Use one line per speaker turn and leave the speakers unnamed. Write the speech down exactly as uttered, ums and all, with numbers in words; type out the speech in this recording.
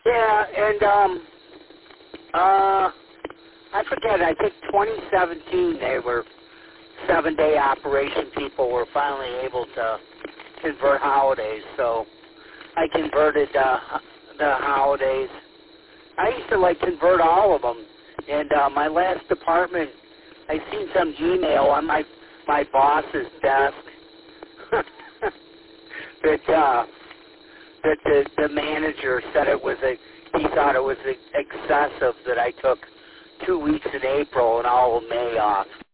Yeah, and um, uh, I forget. I think twenty seventeen they were seven-day operation people were finally able to convert holidays. So I converted uh, the holidays. I used to like convert all of them. And uh, my last department, I seen some email on my my boss's desk that uh, that the, the manager said it was a he thought it was excessive that I took two weeks in April and all of May off.